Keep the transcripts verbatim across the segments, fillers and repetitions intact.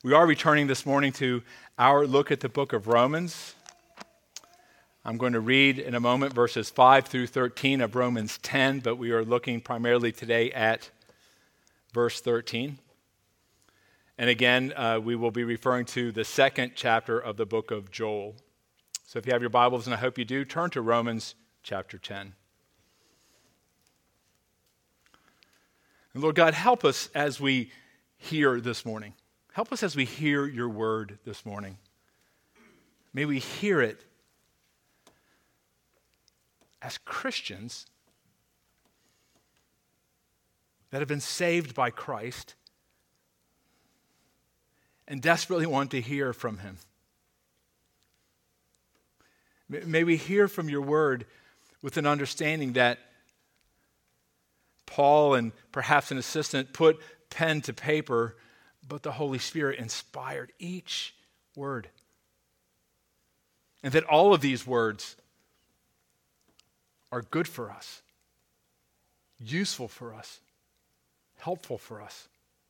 We are returning this morning to our look at the book of Romans. I'm going to read in a moment verses five through thirteen of Romans ten, but we are looking primarily today at verse thirteen. And again, uh, we will be referring to the second chapter of the book of Joel. So if you have your Bibles, and I hope you do, turn to Romans chapter ten. And Lord God, help us as we hear this morning. Help us as we hear your word this morning. May we hear it as Christians that have been saved by Christ and desperately want to hear from him. May we hear from your word with an understanding that Paul and perhaps an assistant put pen to paper, but the Holy Spirit inspired each word. And that all of these words are good for us, useful for us, helpful for us.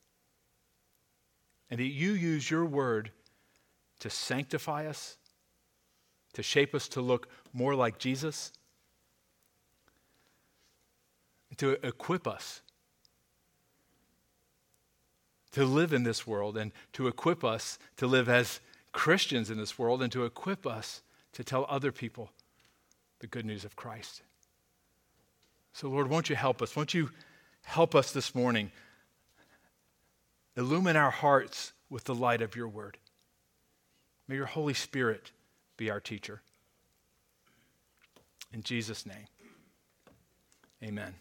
And that you use your word to sanctify us, to shape us to look more like Jesus, and to equip us to live in this world, and to equip us to live as Christians in this world, and to equip us to tell other people the good news of Christ. So Lord, won't you help us? Won't you help us this morning? Illumine our hearts with the light of your word. May your Holy Spirit be our teacher. In Jesus' name, amen.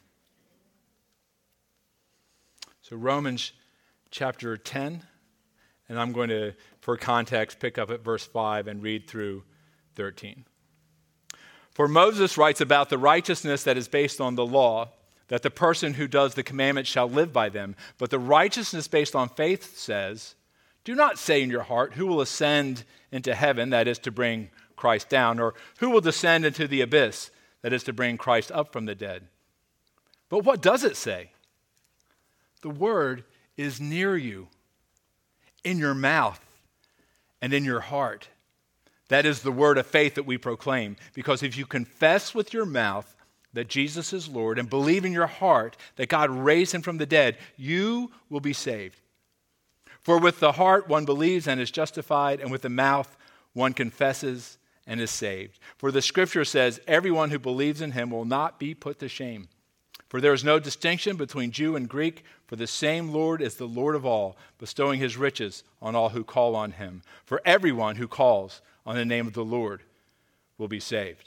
So Romans chapter ten, and I'm going to, for context, pick up at verse five and read through thirteen. For Moses writes about the righteousness that is based on the law, that the person who does the commandments shall live by them. But the righteousness based on faith says, do not say in your heart, who will ascend into heaven, that is to bring Christ down, or who will descend into the abyss, that is to bring Christ up from the dead. But what does it say? The word is near you, in your mouth and in your heart. That is the word of faith that we proclaim. Because if you confess with your mouth that Jesus is Lord and believe in your heart that God raised him from the dead, you will be saved. For with the heart one believes and is justified, and with the mouth one confesses and is saved. For the scripture says, everyone who believes in him will not be put to shame. For there is no distinction between Jew and Greek, for the same Lord is the Lord of all, bestowing his riches on all who call on him. For everyone who calls on the name of the Lord will be saved.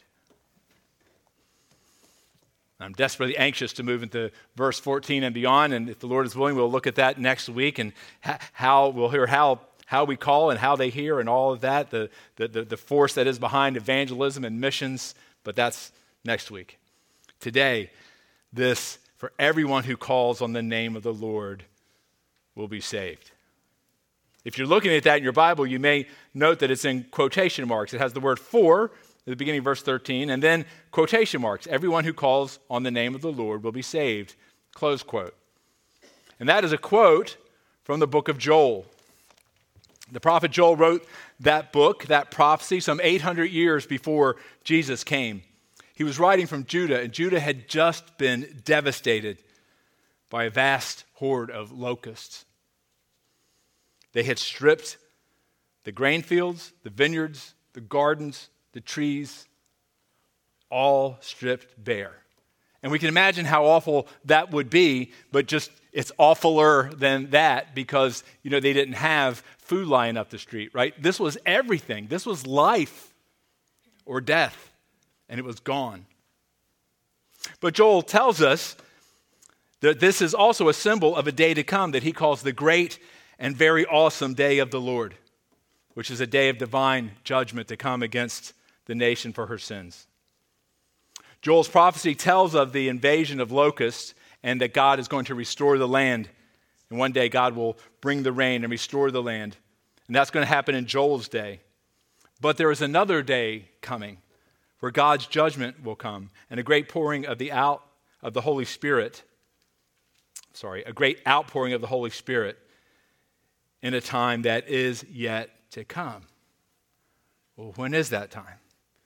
I'm desperately anxious to move into verse fourteen and beyond, and if the Lord is willing, we'll look at that next week, and how we'll hear how how we call and how they hear and all of that, the, the, the, the force that is behind evangelism and missions, but that's next week. Today, this, for everyone who calls on the name of the Lord will be saved. If you're looking at that in your Bible, you may note that it's in quotation marks. It has the word for at the beginning of verse thirteen, and then quotation marks. Everyone who calls on the name of the Lord will be saved, close quote. And that is a quote from the book of Joel. The prophet Joel wrote that book, that prophecy, some eight hundred years before Jesus came. He was writing from Judah, and Judah had just been devastated by a vast horde of locusts. They had stripped the grain fields, the vineyards, the gardens, the trees, all stripped bare. And we can imagine how awful that would be, but just it's awfuler than that because, you know, they didn't have food lying up the street, right? This was everything. This was life or death. And it was gone. But Joel tells us that this is also a symbol of a day to come that he calls the great and very awesome day of the Lord, which is a day of divine judgment to come against the nation for her sins. Joel's prophecy tells of the invasion of locusts and that God is going to restore the land. And one day God will bring the rain and restore the land. And that's going to happen in Joel's day. But there is another day coming where God's judgment will come, and a great pouring of the out of the Holy Spirit, sorry, a great outpouring of the Holy Spirit. in a time that is yet to come. Well, when is that time?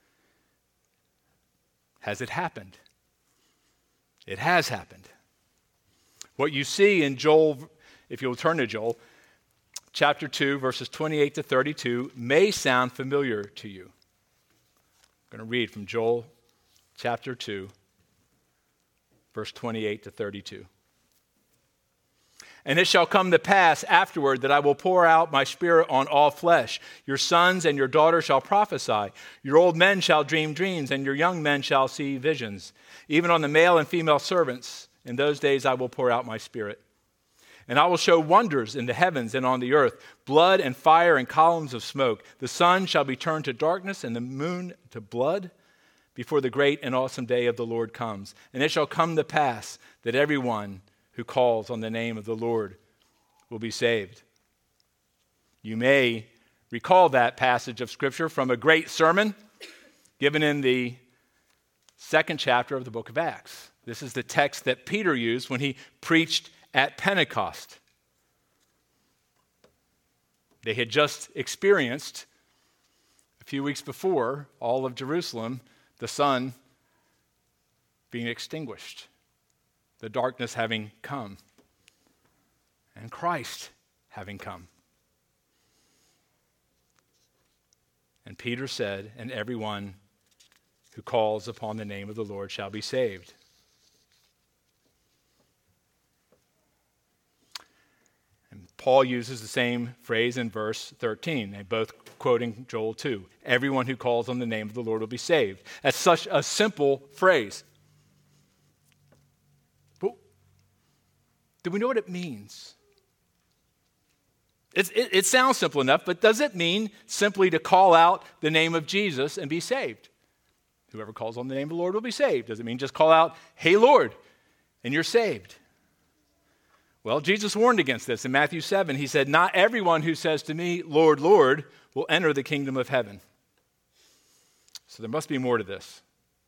Has it happened? It has happened. What you see in Joel, if you'll turn to Joel, chapter two, verses twenty-eight to thirty-two, may sound familiar to you. I'm going to read from Joel chapter two, verse twenty-eight to thirty-two. And it shall come to pass afterward that I will pour out my spirit on all flesh. Your sons and your daughters shall prophesy. Your old men shall dream dreams, and your young men shall see visions. Even on the male and female servants, in those days I will pour out my spirit. And I will show wonders in the heavens and on the earth, blood and fire and columns of smoke. The sun shall be turned to darkness and the moon to blood before the great and awesome day of the Lord comes. And it shall come to pass that everyone who calls on the name of the Lord will be saved. You may recall that passage of Scripture from a great sermon given in the second chapter of the book of Acts. This is the text that Peter used when he preached at Pentecost. They had just experienced, a few weeks before, all of Jerusalem, the sun being extinguished, the darkness having come, and Christ having come. And Peter said, and everyone who calls upon the name of the Lord shall be saved. And Paul uses the same phrase in verse thirteen. They both quoting Joel two. Everyone who calls on the name of the Lord will be saved. That's such a simple phrase. But do we know what it means? It's, it, it sounds simple enough, but does it mean simply to call out the name of Jesus and be saved? Whoever calls on the name of the Lord will be saved. Does it mean just call out, hey, Lord, and you're saved? Well, Jesus warned against this in Matthew seven. He said, not everyone who says to me, Lord, Lord, will enter the kingdom of heaven. So there must be more to this.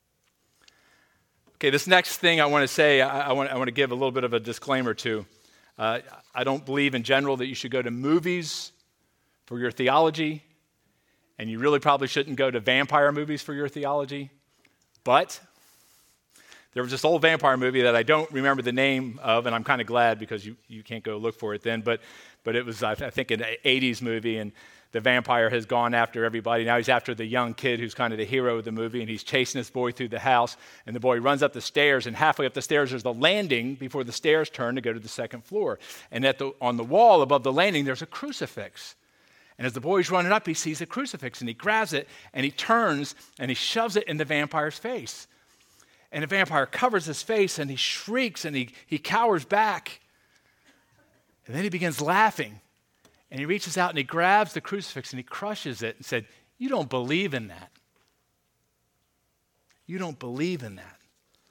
Okay, this next thing I want to say, I, I, want, I want to give a little bit of a disclaimer to. Uh, I don't believe in general that you should go to movies for your theology, and you really probably shouldn't go to vampire movies for your theology. But there was this old vampire movie that I don't remember the name of, and I'm kind of glad because you, you can't go look for it then, but but it was, I think, an eighties movie, and the vampire has gone after everybody. Now he's after the young kid who's kind of the hero of the movie, and he's chasing this boy through the house, and the boy runs up the stairs, and halfway up the stairs there's the landing before the stairs turn to go to the second floor. And at the on the wall above the landing there's a crucifix. And as the boy's running up, he sees a crucifix, and he grabs it, and he turns, and he shoves it in the vampire's face. And the vampire covers his face, and he shrieks, and he, he cowers back. And then he begins laughing. And he reaches out, and he grabs the crucifix, and he crushes it and said, you don't believe in that. You don't believe in that.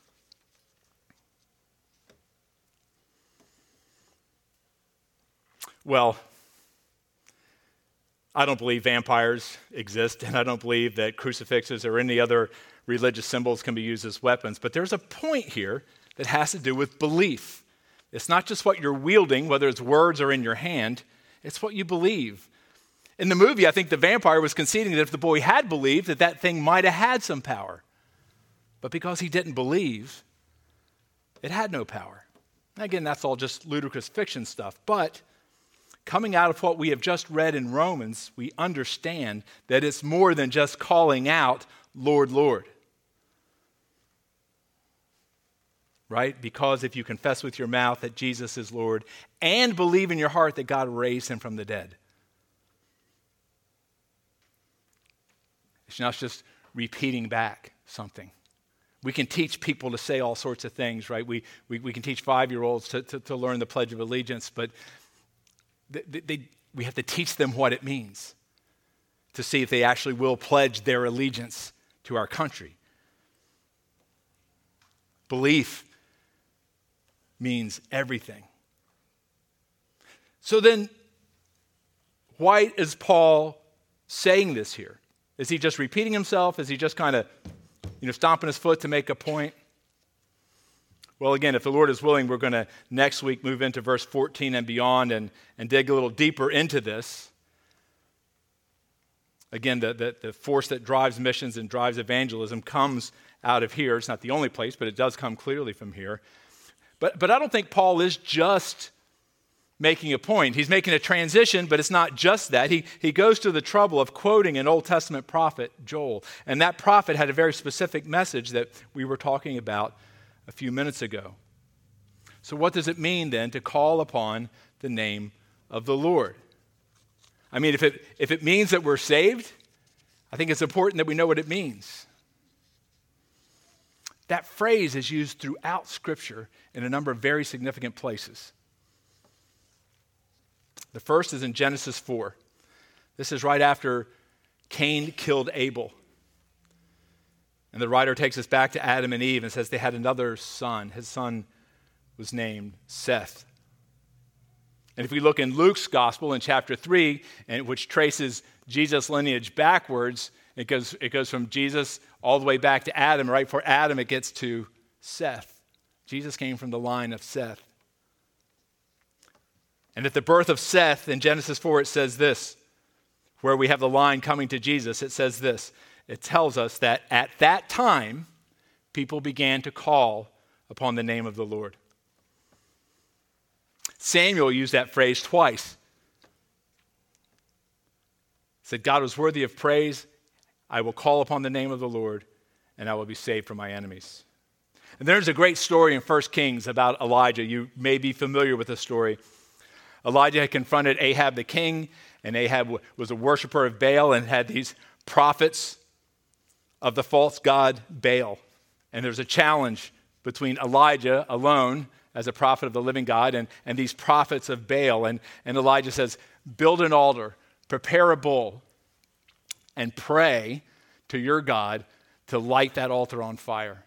Well, I don't believe vampires exist, and I don't believe that crucifixes or any other religious symbols can be used as weapons. But there's a point here that has to do with belief. It's not just what you're wielding, whether it's words or in your hand. It's what you believe. In the movie, I think the vampire was conceding that if the boy had believed, that that thing might have had some power. But because he didn't believe, it had no power. And again, that's all just ludicrous fiction stuff. But coming out of what we have just read in Romans, we understand that it's more than just calling out, Lord, Lord. Right? Because if you confess with your mouth that Jesus is Lord and believe in your heart that God raised him from the dead. It's not just repeating back something. We can teach people to say all sorts of things, right? We we, we can teach five-year-olds to, to, to learn the Pledge of Allegiance, but they, they, we have to teach them what it means to see if they actually will pledge their allegiance to our country. Belief means everything. So then, why is Paul saying this here? Is he just repeating himself? Is he just kind of, you know, stomping his foot to make a point? Well, again, if the Lord is willing, we're going to next week move into verse fourteen and beyond and, and dig a little deeper into this. Again, the, the, the force that drives missions and drives evangelism comes out of here. It's not the only place, but it does come clearly from here. But, but I don't think Paul is just making a point. He's making a transition, but it's not just that. He, he goes to the trouble of quoting an Old Testament prophet, Joel. And that prophet had a very specific message that we were talking about a few minutes ago. So what does it mean then to call upon the name of the Lord? I mean, if it if it means that we're saved, I think it's important that we know what it means. That phrase is used throughout Scripture in a number of very significant places. The first is in Genesis four. This is right after Cain killed Abel. And the writer takes us back to Adam and Eve and says they had another son. His son was named Seth. And if we look in Luke's gospel in chapter three, and which traces Jesus' lineage backwards, it goes, it goes from Jesus all the way back to Adam. Right before Adam, it gets to Seth. Jesus came from the line of Seth. And at the birth of Seth, in Genesis four, it says this, where we have the line coming to Jesus, it says this. It tells us that at that time, people began to call upon the name of the Lord. Samuel used that phrase twice. He said, God was worthy of praise. I will call upon the name of the Lord, and I will be saved from my enemies. And there's a great story in First Kings about Elijah. You may be familiar with the story. Elijah had confronted Ahab the king, and Ahab was a worshiper of Baal and had these prophets of the false god Baal. And there's a challenge between Elijah alone as a prophet of the living God and, and these prophets of Baal. And, and Elijah says, build an altar, prepare a bull, and pray to your God to light that altar on fire.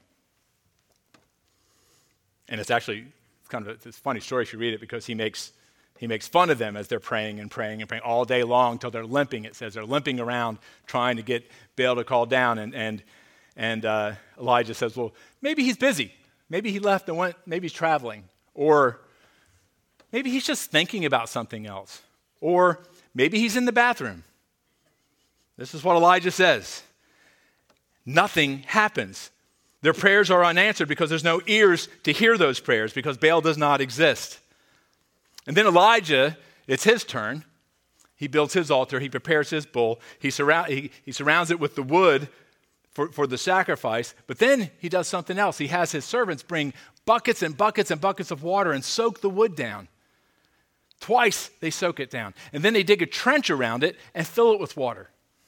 And it's actually it's kind of a, it's a funny story if you read it, because he makes he makes fun of them as they're praying and praying and praying all day long until they're limping. It says they're limping around trying to get Baal to call down. And and and uh, Elijah says, well, maybe he's busy. Maybe he left and went, maybe he's traveling. Or maybe he's just thinking about something else. Or maybe he's in the bathroom. This is what Elijah says. Nothing happens. Their prayers are unanswered because there's no ears to hear those prayers, because Baal does not exist. And then Elijah, it's his turn. He builds his altar. He prepares his bull. He, surround, he, he surrounds it with the wood for, for the sacrifice. But then he does something else. He has his servants bring buckets and buckets and buckets of water and soak the wood down. Twice they soak it down. And then they dig a trench around it and fill it with water.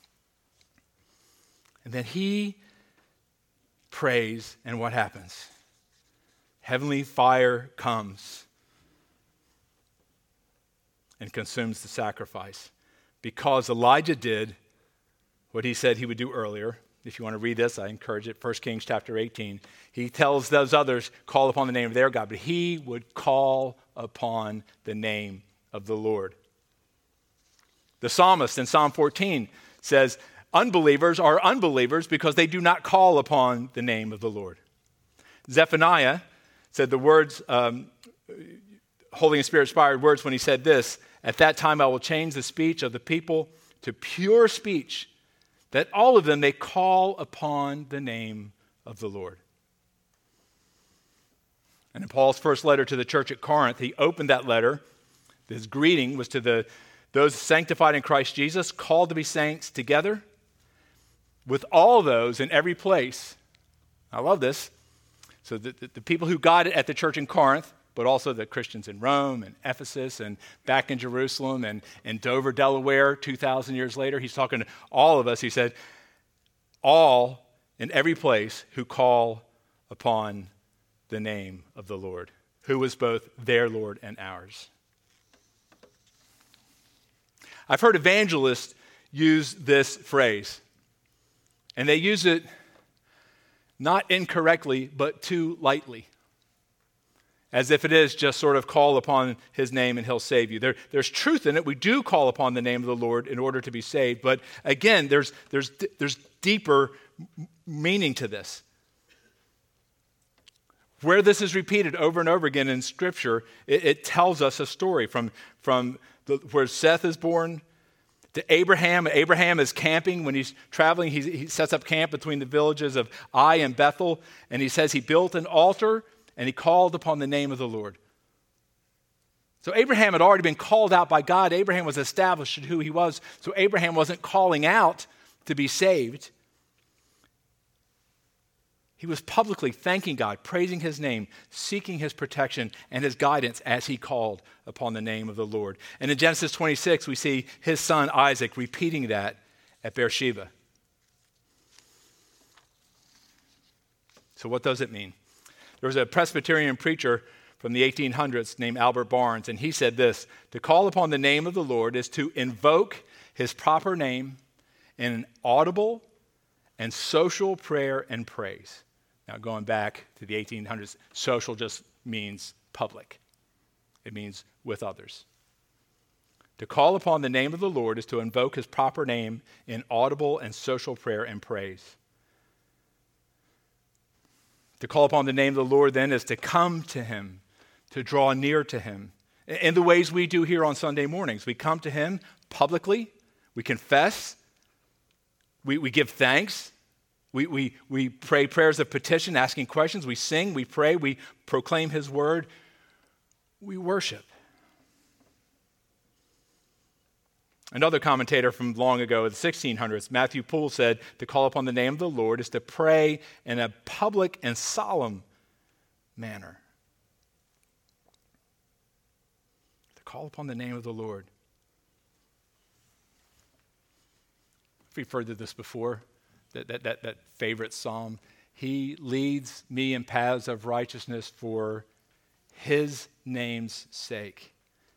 And then he prays, and what happens? Heavenly fire comes and consumes the sacrifice, because Elijah did what he said he would do earlier. If you want to read this, I encourage it. First Kings chapter eighteen. He tells those others, call upon the name of their God, but he would call upon the name of the Lord. The psalmist in Psalm fourteen says, unbelievers are unbelievers because they do not call upon the name of the Lord. Zephaniah said the words, um, Holy Spirit inspired words when he said this, at that time I will change the speech of the people to pure speech, that all of them may call upon the name of the Lord. And in Paul's first letter to the church at Corinth, he opened that letter. His greeting was to the those sanctified in Christ Jesus, called to be saints together, with all those in every place. I love this. So the, the, the people who got it at the church in Corinth, but also the Christians in Rome and Ephesus and back in Jerusalem and in Dover, Delaware, two thousand years later. He's talking to all of us. He said, all in every place who call upon the name of the Lord, who was both their Lord and ours. I've heard evangelists use this phrase, and they use it not incorrectly, but too lightly, as if it is just sort of call upon his name and he'll save you. There, there's truth in it. We do call upon the name of the Lord in order to be saved, but again, there's, there's, there's deeper meaning to this. Where this is repeated over and over again in Scripture, it, it tells us a story from, from the, where Seth is born to Abraham. Abraham is camping. When he's traveling, he, he sets up camp between the villages of Ai and Bethel, and he says he built an altar and he called upon the name of the Lord. So Abraham had already been called out by God. Abraham was established in who he was. So Abraham wasn't calling out to be saved. He was publicly thanking God, praising his name, seeking his protection and his guidance as he called upon the name of the Lord. And in Genesis twenty-six, we see his son Isaac repeating that at Beersheba. So what does it mean? There was a Presbyterian preacher from the eighteen hundreds named Albert Barnes, and he said this: to call upon the name of the Lord is to invoke his proper name in an audible and social prayer and praise. Now, going back to the eighteen hundreds, social just means public. It means with others. To call upon the name of the Lord is to invoke his proper name in audible and social prayer and praise. To call upon the name of the Lord then is to come to him, to draw near to him. In the ways we do here on Sunday mornings. We come to him publicly, we confess, we, we give thanks, we, we, we pray prayers of petition, asking questions, we sing, we pray, we proclaim his word, we worship. Another commentator from long ago, the sixteen hundreds, Matthew Poole, said to call upon the name of the Lord is to pray in a public and solemn manner. To call upon the name of the Lord. I've referred to this before, that, that, that, that favorite psalm. He leads me in paths of righteousness for his name's sake.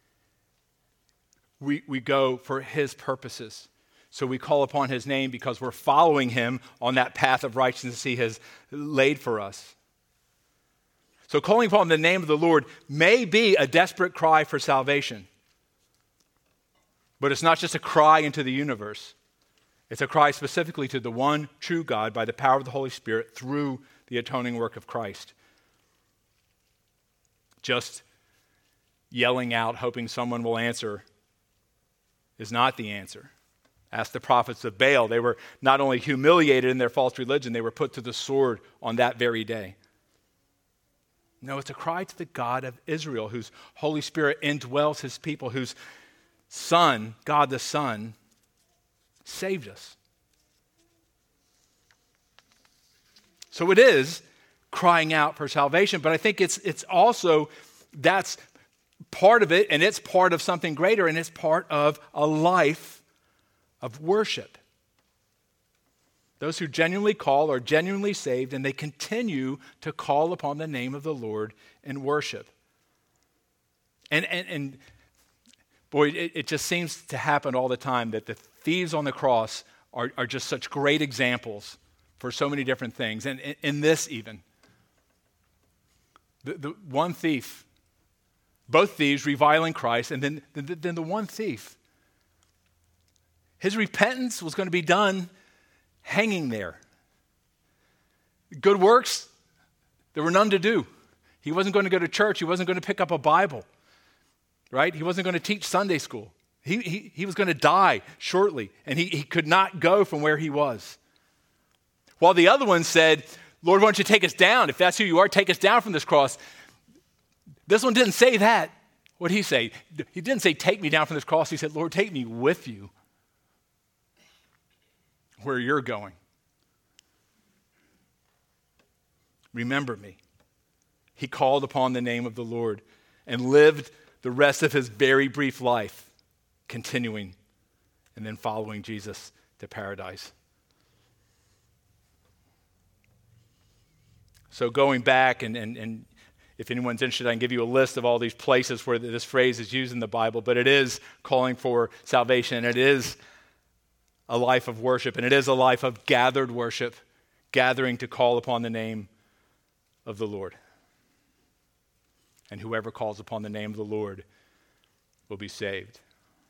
We, we go for his purposes. So we call upon his name because we're following him on that path of righteousness he has laid for us. So calling upon the name of the Lord may be a desperate cry for salvation. But it's not just a cry into the universe. It's a cry specifically to the one true God by the power of the Holy Spirit through the atoning work of Christ. Just yelling out, hoping someone will answer, is not the answer. Ask the prophets of Baal. They were not only humiliated in their false religion, they were put to the sword on that very day. No, it's a cry to the God of Israel, whose Holy Spirit indwells his people, whose Son, God the Son, saved us. So it is crying out for salvation, but I think it's it's also, that's part of it, and it's part of something greater, and it's part of a life of worship. Those who genuinely call are genuinely saved, and they continue to call upon the name of the Lord in worship. And, and, and boy, it, it just seems to happen all the time that the thieves on the cross are, are just such great examples for so many different things. And in, in this even, the, the one thief, both thieves reviling Christ, and then, then, then the one thief, his repentance was going to be done hanging there. Good works, there were none to do. He wasn't going to go to church. He wasn't going to pick up a Bible, right? He wasn't going to teach Sunday school. He, he, he was going to die shortly, and he, he could not go from where he was. While the other one said, Lord, why don't you take us down? If that's who you are, take us down from this cross. This one didn't say that. What did he say? He didn't say, take me down from this cross. He said, Lord, take me with you where you're going. Remember me. He called upon the name of the Lord and lived the rest of his very brief life continuing and then following Jesus to paradise. So going back, and, and, and if anyone's interested, I can give you a list of all these places where this phrase is used in the Bible, but it is calling for salvation, and it is a life of worship, and it is a life of gathered worship, gathering to call upon the name of the Lord. And whoever calls upon the name of the Lord will be saved.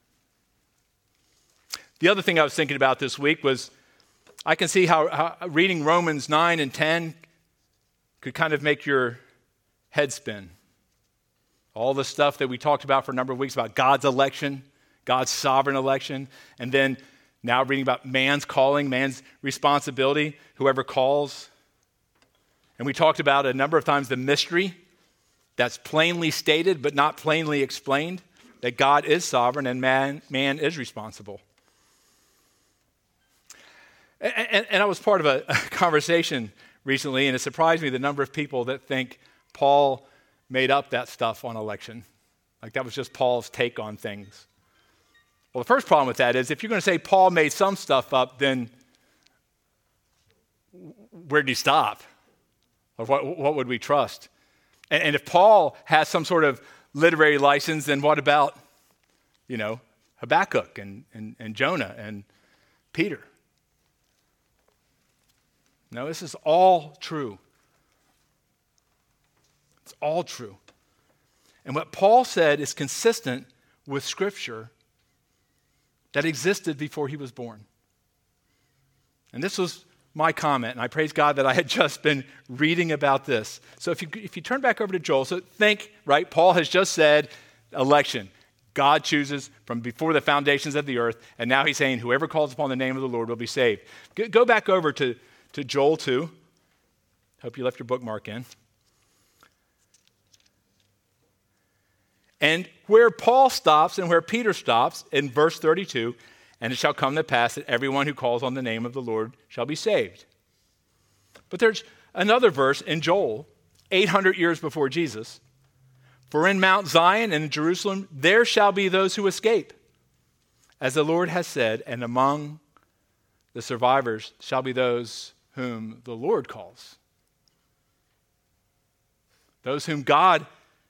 The other thing I was thinking about this week was I can see how, how reading Romans nine and ten could kind of make your head spin. All the stuff that we talked about for a number of weeks about God's election, God's sovereign election, and then now reading about man's calling, man's responsibility, whoever calls. And we talked about a number of times the mystery that's plainly stated but not plainly explained, that God is sovereign and man, man is responsible. And, and, and I was part of a, a conversation recently, and it surprised me the number of people that think Paul made up that stuff on election. Like that was just Paul's take on things. Well, the first problem with that is if you're going to say Paul made some stuff up, then where did he stop? Or what, what would we trust? And, and if Paul has some sort of literary license, then what about, you know, Habakkuk and, and, and Jonah and Peter? No, this is all true. It's all true. And what Paul said is consistent with Scripture that existed before he was born. And this was my comment, and I praise God that I had just been reading about this. So if you if you turn back over to Joel, so think, right, Paul has just said election. God chooses from before the foundations of the earth, and now he's saying whoever calls upon the name of the Lord will be saved. Go back over to, to Joel two. Hope you left your bookmark in. And where Paul stops and where Peter stops in verse thirty-two, and it shall come to pass that everyone who calls on the name of the Lord shall be saved. But there's another verse in Joel, eight hundred years before Jesus. For in Mount Zion and in Jerusalem there shall be those who escape, as the Lord has said, and among the survivors shall be those whom the Lord calls. Those whom God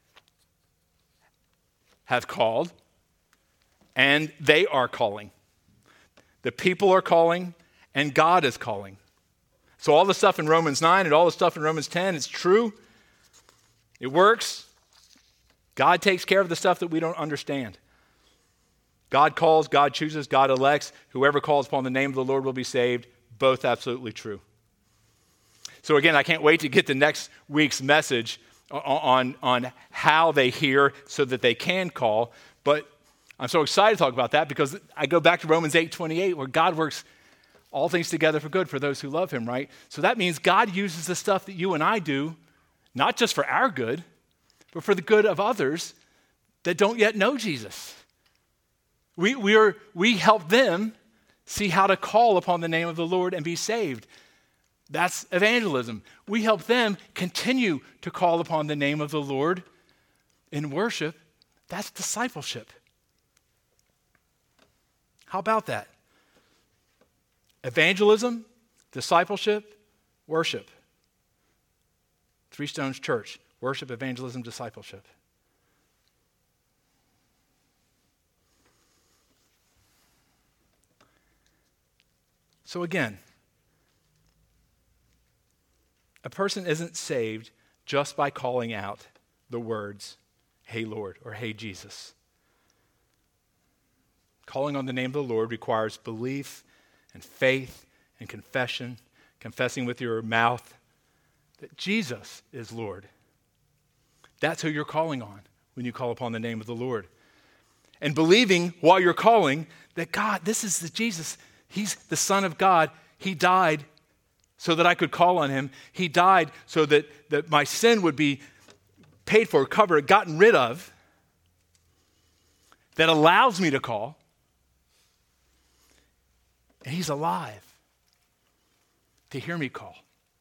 have called, and they are calling. The people are calling, and God is calling. So all the stuff in Romans nine and all the stuff in Romans ten, it's true. It works. God takes care of the stuff that we don't understand. God calls, God chooses, God elects. Whoever calls upon the name of the Lord will be saved. Both absolutely true. So again, I can't wait to get to next week's message on, on how they hear so that they can call. But I'm so excited to talk about that because I go back to Romans eight twenty-eight where God works all things together for good for those who love him, right? So that means God uses the stuff that you and I do, not just for our good, but for the good of others that don't yet know Jesus. We, we, are, we help them see how to call upon the name of the Lord and be saved. That's evangelism. We help them continue to call upon the name of the Lord in worship. That's discipleship. How about that? Evangelism, discipleship, worship. Three Stones Church. Worship, evangelism, discipleship. So again, a person isn't saved just by calling out the words, "Hey Lord," or "Hey Jesus." Calling on the name of the Lord requires belief and faith and confession, confessing with your mouth that Jesus is Lord. That's who you're calling on when you call upon the name of the Lord. And believing while you're calling that God, this is the Jesus. He's the Son of God. He died so that I could call on him. He died so that, that my sin would be paid for, covered, gotten rid of. That allows me to call. And he's alive to hear me call.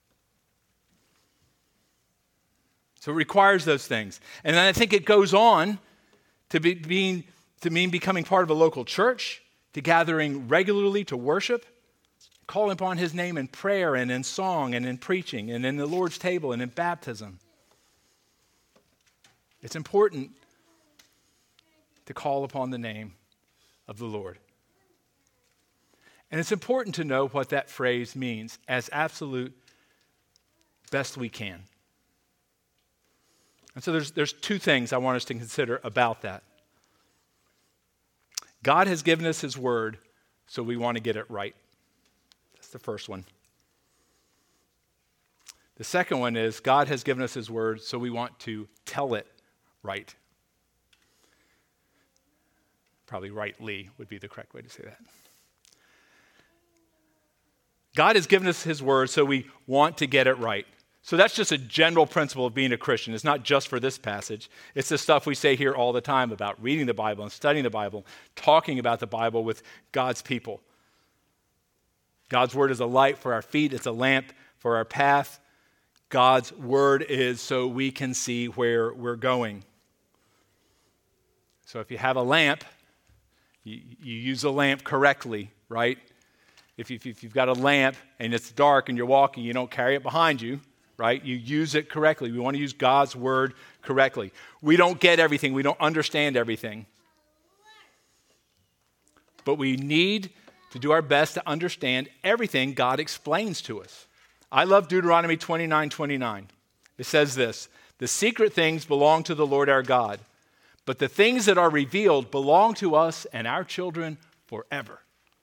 So it requires those things. And then I think it goes on to be being to mean becoming part of a local church, to gathering regularly to worship, calling upon his name in prayer and in song and in preaching and in the Lord's table and in baptism. It's important to call upon the name of the Lord. And it's important to know what that phrase means as absolute best we can. And so there's, there's two things I want us to consider about that. God has given us his word, so we want to get it right. That's the first one. The second one is God has given us his word, so we want to tell it right. Probably rightly would be the correct way to say that. God has given us his word, so we want to get it right. So that's just a general principle of being a Christian. It's not just for this passage. It's the stuff we say here all the time about reading the Bible and studying the Bible, talking about the Bible with God's people. God's word is a light for our feet. It's a lamp for our path. God's word is so we can see where we're going. So if you have a lamp, you, you use a lamp correctly, right? If, you, if you've got a lamp and it's dark and you're walking, you don't carry it behind you, right? You use it correctly. We want to use God's word correctly. We don't get everything. We don't understand everything. But we need to do our best to understand everything God explains to us. I love Deuteronomy twenty-nine twenty-nine. It says this, "The secret things belong to the Lord our God, but the things that are revealed belong to us and our children forever."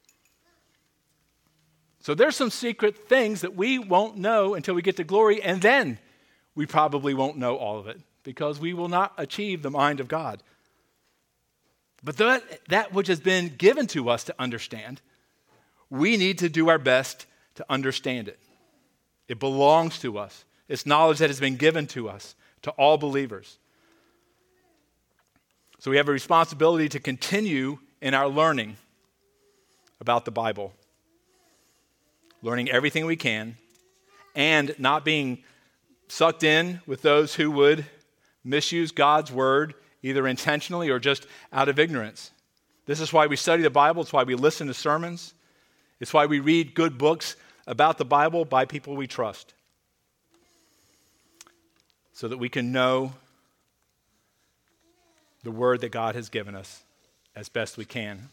So there's some secret things that we won't know until we get to glory, and then we probably won't know all of it because we will not achieve the mind of God. But that, that which has been given to us to understand, we need to do our best to understand it. It belongs to us. It's knowledge that has been given to us, to all believers. So we have a responsibility to continue in our learning about the Bible. Learning everything we can, and not being sucked in with those who would misuse God's word, either intentionally or just out of ignorance. This is why we study the Bible. It's why we listen to sermons. It's why we read good books about the Bible by people we trust, so that we can know the word that God has given us as best we can.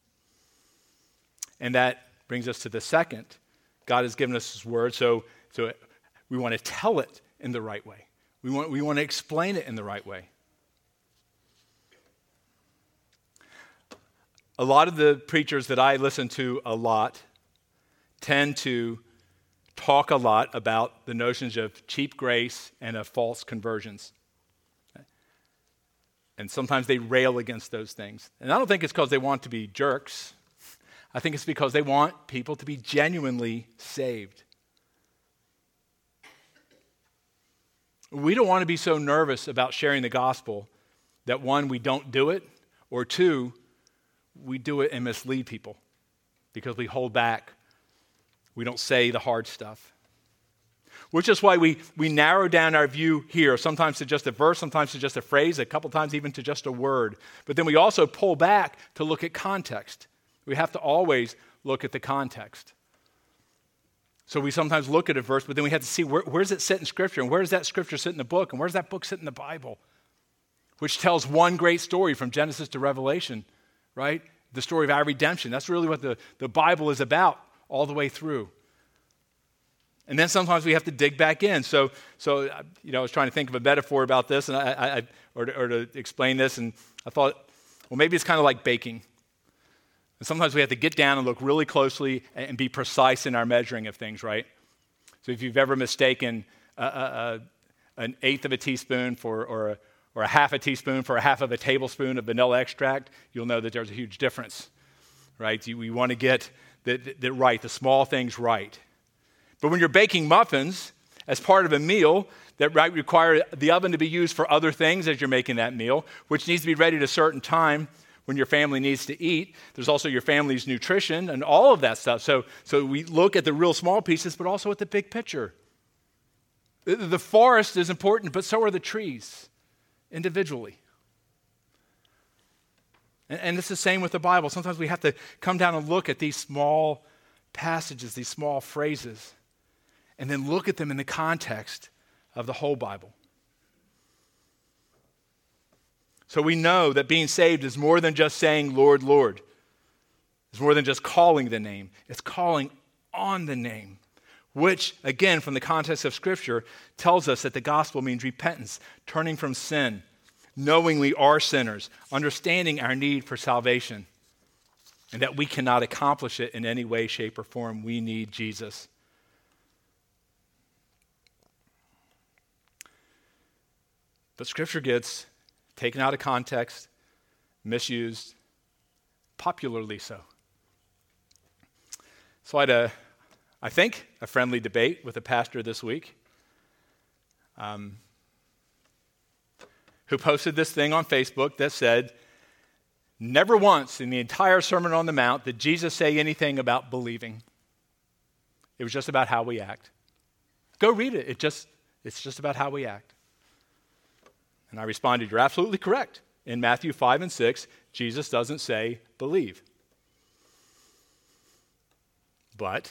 And that brings us to the second. God has given us his word, so, so we want to tell it in the right way. We want, we want to explain it in the right way. A lot of the preachers that I listen to a lot tend to talk a lot about the notions of cheap grace and of false conversions. And sometimes they rail against those things. And I don't think it's because they want to be jerks. I think it's because they want people to be genuinely saved. We don't want to be so nervous about sharing the gospel that, one, we don't do it, or two, we do it and mislead people because we hold back. We don't say the hard stuff. Which is why we, we narrow down our view here, sometimes to just a verse, sometimes to just a phrase, a couple times even to just a word. But then we also pull back to look at context. We have to always look at the context. So we sometimes look at a verse, but then we have to see where, where does it sit in Scripture, and where does that Scripture sit in the book, and where does that book sit in the Bible, which tells one great story from Genesis to Revelation, right? The story of our redemption. That's really what the, the Bible is about all the way through. And then sometimes we have to dig back in. So, so you know, I was trying to think of a metaphor about this, and I, I, or, to, or to explain this, and I thought, well, maybe it's kind of like baking. And sometimes we have to get down and look really closely and be precise in our measuring of things, right? So if you've ever mistaken a, a, a, an eighth of a teaspoon for, or, a, or a half a teaspoon for a half of a tablespoon of vanilla extract, you'll know that there's a huge difference, right? You, we want to get the, the, the right, the small things right. But when you're baking muffins as part of a meal that right, require the oven to be used for other things as you're making that meal, which needs to be ready at a certain time, when your family needs to eat. There's also your family's nutrition and all of that stuff. So, so we look at the real small pieces, but also at the big picture. The, the forest is important, but so are the trees individually. And, and it's the same with the Bible. Sometimes we have to come down and look at these small passages, these small phrases, and then look at them in the context of the whole Bible. So we know that being saved is more than just saying, Lord, Lord. It's more than just calling the name. It's calling on the name, which, again, from the context of Scripture, tells us that the gospel means repentance, turning from sin, knowing we are sinners, understanding our need for salvation, and that we cannot accomplish it in any way, shape, or form. We need Jesus. But Scripture gets taken out of context, misused, popularly so. So I had a, I think, a friendly debate with a pastor this week um, who posted this thing on Facebook that said, never once in the entire Sermon on the Mount did Jesus say anything about believing. It was just about how we act. Go read it. It just, it's just about how we act. And I responded, you're absolutely correct. In Matthew five and six, Jesus doesn't say believe. But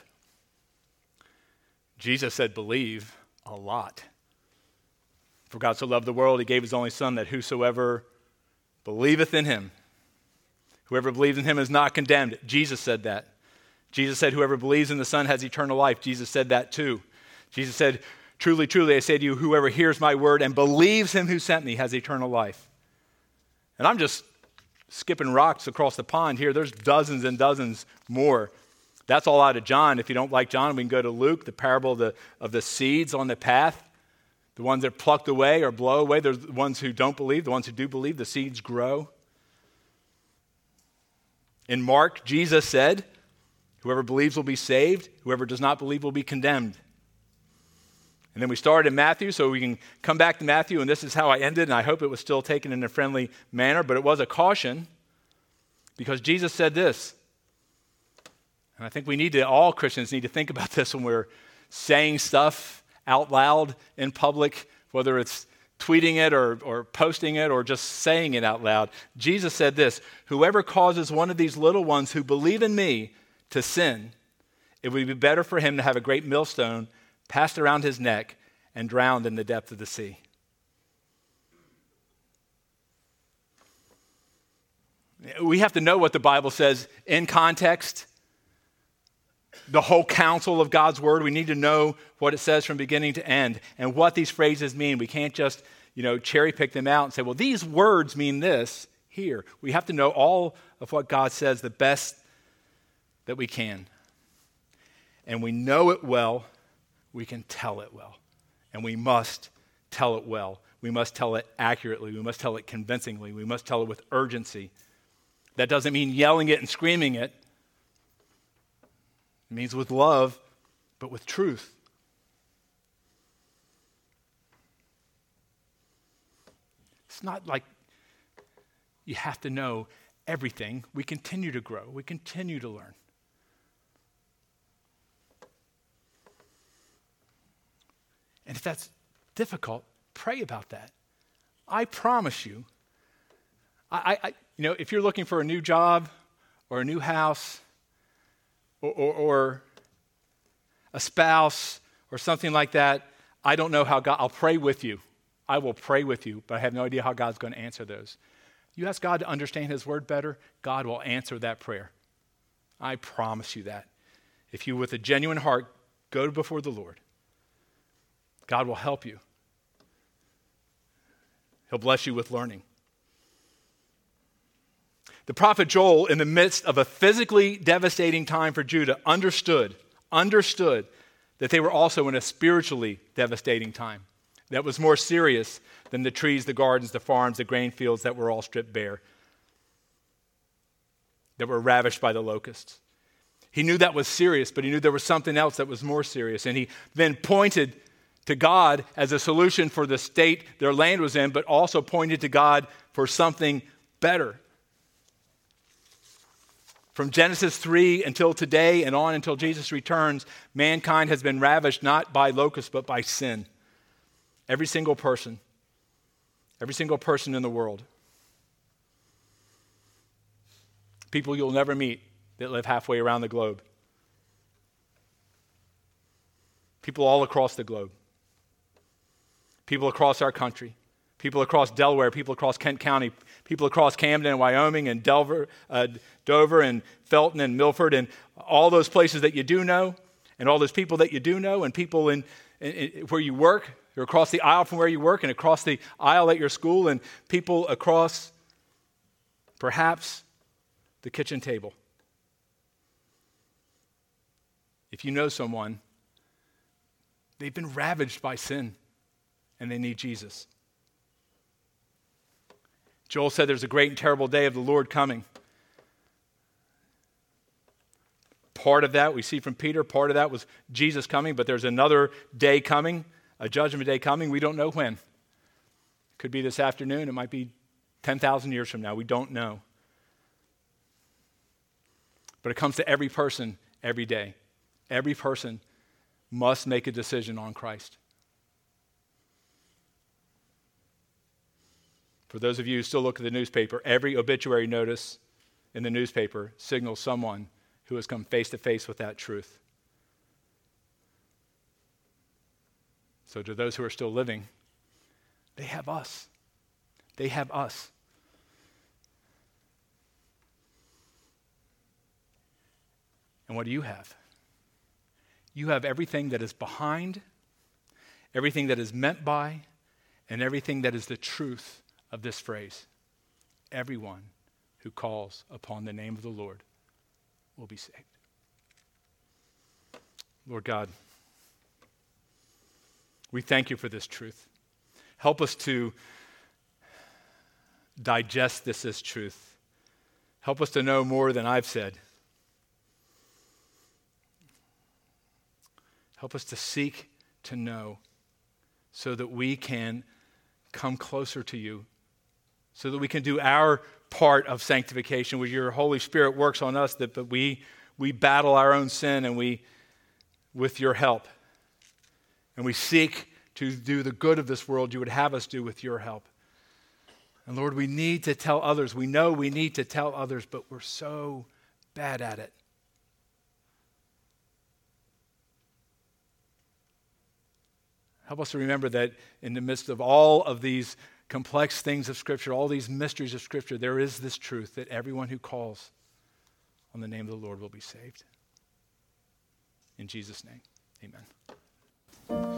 Jesus said believe a lot. For God so loved the world, he gave his only Son, that whosoever believeth in him, whoever believes in him is not condemned. Jesus said that. Jesus said, whoever believes in the Son has eternal life. Jesus said that too. Jesus said, truly, truly, I say to you, whoever hears my word and believes him who sent me has eternal life. And I'm just skipping rocks across the pond here. There's dozens and dozens more. That's all out of John. If you don't like John, we can go to Luke, the parable of the, of the seeds on the path. The ones that are plucked away or blow away, they're the ones who don't believe. The ones who do believe, the seeds grow. In Mark, Jesus said, whoever believes will be saved. Whoever does not believe will be condemned. And then we started in Matthew, so we can come back to Matthew, and this is how I ended, and I hope it was still taken in a friendly manner, but it was a caution because Jesus said this. And I think we need to, all Christians need to think about this when we're saying stuff out loud in public, whether it's tweeting it or, or posting it or just saying it out loud. Jesus said this, whoever causes one of these little ones who believe in me to sin, it would be better for him to have a great millstone passed around his neck and drowned in the depth of the sea. We have to know what the Bible says in context, the whole counsel of God's word. We need to know what it says from beginning to end and what these phrases mean. We can't just, you know, cherry pick them out and say, well, these words mean this here. We have to know all of what God says the best that we can. And we know it well, we can tell it well. And we must tell it well. We must tell it accurately. We must tell it convincingly. We must tell it with urgency. That doesn't mean yelling it and screaming it. It means with love, but with truth. It's not like you have to know everything. We continue to grow. We continue to learn. And if that's difficult, pray about that. I promise you, I, I, you know, if you're looking for a new job or a new house or, or, or a spouse or something like that, I don't know how God, I'll pray with you. I will pray with you, but I have no idea how God's going to answer those. You ask God to understand his word better, God will answer that prayer. I promise you that. If you with a genuine heart go before the Lord, God will help you. He'll bless you with learning. The prophet Joel, in the midst of a physically devastating time for Judah, understood, understood that they were also in a spiritually devastating time that was more serious than the trees, the gardens, the farms, the grain fields that were all stripped bare, that were ravished by the locusts. He knew that was serious, but he knew there was something else that was more serious. And he then pointed to God as a solution for the state their land was in, but also pointed to God for something better. From Genesis three until today and on until Jesus returns, mankind has been ravished not by locusts, but by sin. Every single person. Every single person in the world. People you'll never meet that live halfway around the globe. People all across the globe. People across our country. People across Delaware, people across Kent County, people across Camden and Wyoming and Delver, uh, Dover and Felton and Milford and all those places that you do know and all those people that you do know and people in, in, in where you work, or across the aisle from where you work and across the aisle at your school and people across perhaps the kitchen table. If you know someone, they've been ravaged by sin and they need Jesus. Joel said there's a great and terrible day of the Lord coming. Part of that we see from Peter, part of that was Jesus coming, but there's another day coming, a judgment day coming. We don't know when. It could be this afternoon. It might be ten thousand years from now. We don't know. But it comes to every person every day. Every person must make a decision on Christ. For those of you who still look at the newspaper, every obituary notice in the newspaper signals someone who has come face to face with that truth. So to those who are still living, they have us. They have us. And what do you have? You have everything that is behind, everything that is meant by, and everything that is the truth of this phrase. Everyone who calls upon the name of the Lord will be saved. Lord God, we thank you for this truth. Help us to digest this as truth. Help us to know more than I've said. Help us to seek to know so that we can come closer to you, so that we can do our part of sanctification, where your Holy Spirit works on us, that but we we battle our own sin and we, with your help, and we seek to do the good of this world you would have us do with your help. And Lord, we need to tell others. We know we need to tell others, but we're so bad at it. Help us to remember that in the midst of all of these complex things of Scripture, all these mysteries of Scripture, there is this truth that everyone who calls on the name of the Lord will be saved. In Jesus' name, amen.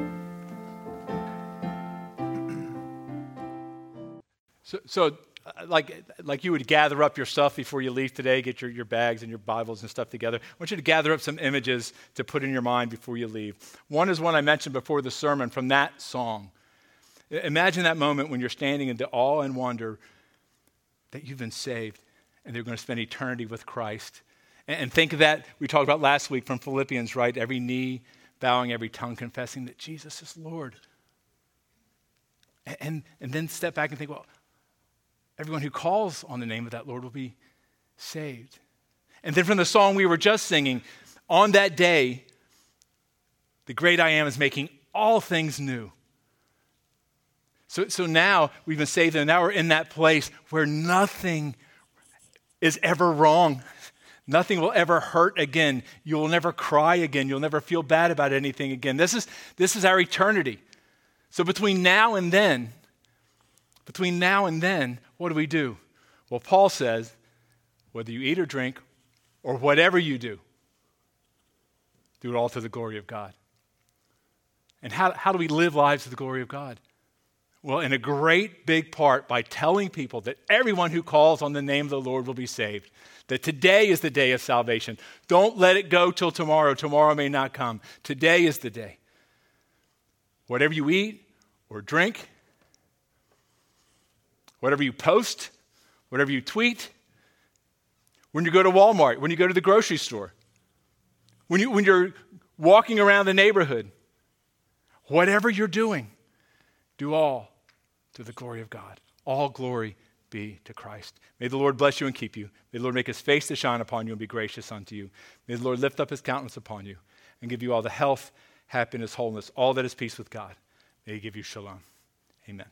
So, so uh, like, like you would gather up your stuff before you leave today, get your, your bags and your Bibles and stuff together. I want you to gather up some images to put in your mind before you leave. One is one I mentioned before the sermon from that song. Imagine that moment when you're standing in the awe and wonder that you've been saved and they're going to spend eternity with Christ. And, and think of that, we talked about last week from Philippians, right? Every knee bowing, every tongue confessing that Jesus is Lord. And, and, and then step back and think, well, everyone who calls on the name of that Lord will be saved. And then from the song we were just singing, on that day, the great I Am is making all things new. So, so now we've been saved, and now we're in that place where nothing is ever wrong. Nothing will ever hurt again. You'll never cry again. You'll never feel bad about anything again. This is, this is our eternity. So between now and then, between now and then, what do we do? Well, Paul says, whether you eat or drink or whatever you do, do it all to the glory of God. And how, how do we live lives to the glory of God? Well, in a great big part by telling people that everyone who calls on the name of the Lord will be saved. That today is the day of salvation. Don't let it go till tomorrow. Tomorrow may not come. Today is the day. Whatever you eat or drink, whatever you post, whatever you tweet, when you go to Walmart, when you go to the grocery store, when, you, when you're walking around the neighborhood, whatever you're doing, do all to the glory of God. All glory be to Christ. May the Lord bless you and keep you. May the Lord make his face to shine upon you and be gracious unto you. May the Lord lift up his countenance upon you and give you all the health, happiness, wholeness, all that is peace with God. May he give you shalom. Amen.